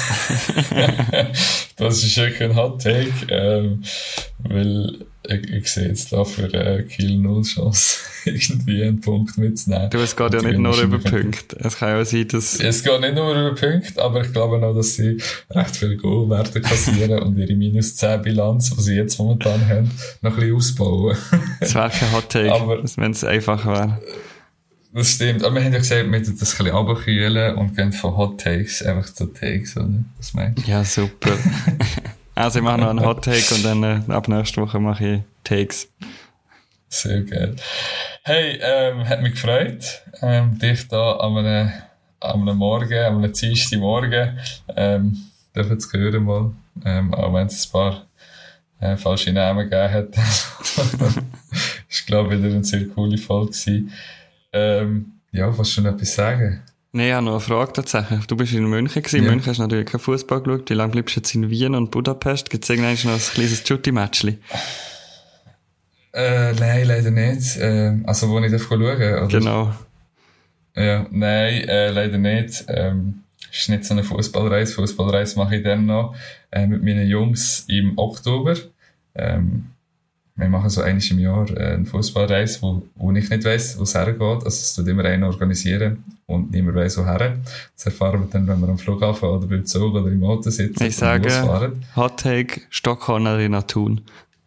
Das ist wirklich ein Hot Take, weil ich sehe jetzt da für Kiel 0 Chance, irgendwie einen Punkt mitzunehmen. Du, es geht ja nicht nur über Punkte. Es kann ja auch sein, dass... Es geht nicht nur über Punkte, aber ich glaube auch, dass sie recht viel Goal werden kassieren und ihre minus 10 Bilanz, die sie jetzt momentan haben, noch ein bisschen ausbauen. Es wäre kein Hot Take, wenn es einfacher wäre. Das stimmt, aber wir haben ja gesagt, wir müssen das ein bisschen runterkühlen und gehen von Hot Takes einfach zu Takes, oder? Das meinst du? Ja, super. Also ich mache noch einen Hot Take und dann ab nächster Woche mache ich Takes. Sehr geil. Hey, hat mich gefreut, dich da am einem Morgen, am einem Dienstagmorgen, dürfen zu hören mal, auch wenn es ein paar falsche Namen gegeben hat. Das war, glaube ich, wieder eine sehr coole Folge gewesen. Ja, willst du noch etwas sagen? Nein, ich habe noch eine Frage tatsächlich. Du bist in München gewesen. Ja. In München hast du natürlich keinen Fußball geschaut. Wie lange bleibst du jetzt in Wien und Budapest? Gibt es irgendwann noch ein kleines Jutti-Matchli? Nein, leider nicht. Also, wo ich schauen darf, oder? Genau. Ja, nein, leider nicht. Es ist nicht so eine Fußballreise. Fußballreise mache ich dann noch mit meinen Jungs im Oktober. Wir machen so einmal im Jahr eine Fußballreise, wo ich nicht weiss, wo es hergeht. Also es tut immer einer organisieren und niemand weiss, woher. Das erfahren wir dann, wenn wir am Flughafen oder beim Zug oder im Auto sitzen. Ich sage, Hot Take, Stockholm Arena Thun.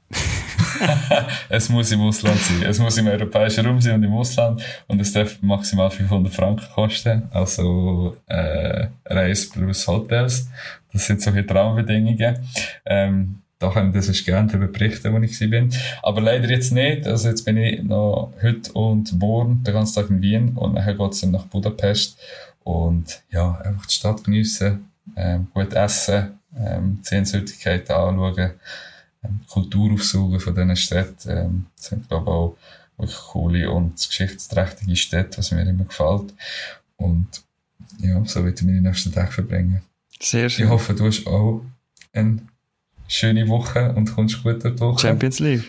Es muss im Ausland sein. Es muss im europäischen Raum sein und im Ausland. Und es darf maximal 500 Franken kosten. Also Reise plus Hotels. Das sind solche Traumbedingungen. Da kann ich das gerne darüber berichten, wo ich war. Aber leider jetzt nicht. Also jetzt bin ich noch heute und morgen den ganzen Tag in Wien und nachher geht es dann nach Budapest. Und ja, einfach die Stadt geniessen, gut essen, Sehenswürdigkeiten anschauen, Kultur aufsuchen von diesen Städten. Das sind, glaube ich, auch wirklich coole und geschichtsträchtige Städte, was mir immer gefällt. Und ja, so werde ich meine nächsten Tage verbringen. Sehr schön. Ich hoffe, du hast auch eine schöne Woche und kommst gut durch die Woche. Champions League.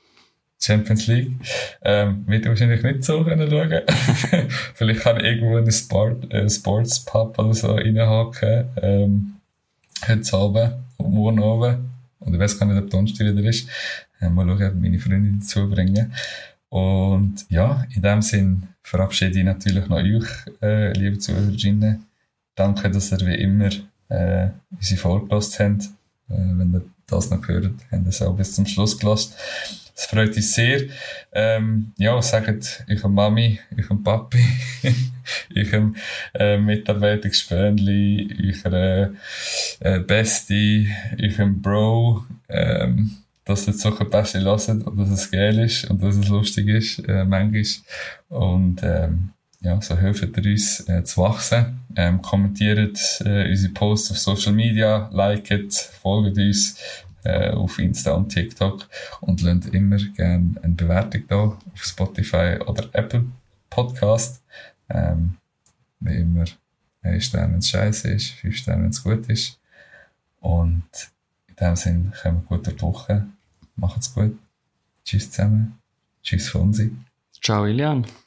Wird wahrscheinlich nicht so können schauen. Vielleicht kann ich irgendwo in einen Sports-Pub oder so reinhaken. Heute Abend und morgen Abend. Und ich weiss gar nicht, ob Donnerstag wieder ist. Mal schauen, ob meine Freundin dazu bringen. Und ja, in dem Sinn verabschiede ich natürlich noch euch, liebe Zuhörerinnen. Danke, dass ihr wie immer unsere Folge gehört habt. Wenn ihr das noch gehört, habt ihr es auch bis zum Schluss gelassen. Es freut uns sehr. Ja, sagt eurem Mami, eurem Papi, eurem Mitarbeitergespönli, eurem Bestie, eurem Bro, dass ihr so ein bisschen hört und dass es geil ist und dass es lustig ist, manchmal. Und ja, so helfen ihr uns zu wachsen. Kommentiert unsere Posts auf Social Media, liket, folgt uns auf Insta und TikTok und lasst immer gerne eine Bewertung da auf Spotify oder Apple Podcast. Wie immer 1 Stern, wenn es scheiße ist, 5 Sterne, wenn es gut ist. Und in dem Sinne kommen wir gut durch die Woche. Macht's gut. Tschüss zusammen. Tschüss Fonsi. Ciao Ilian.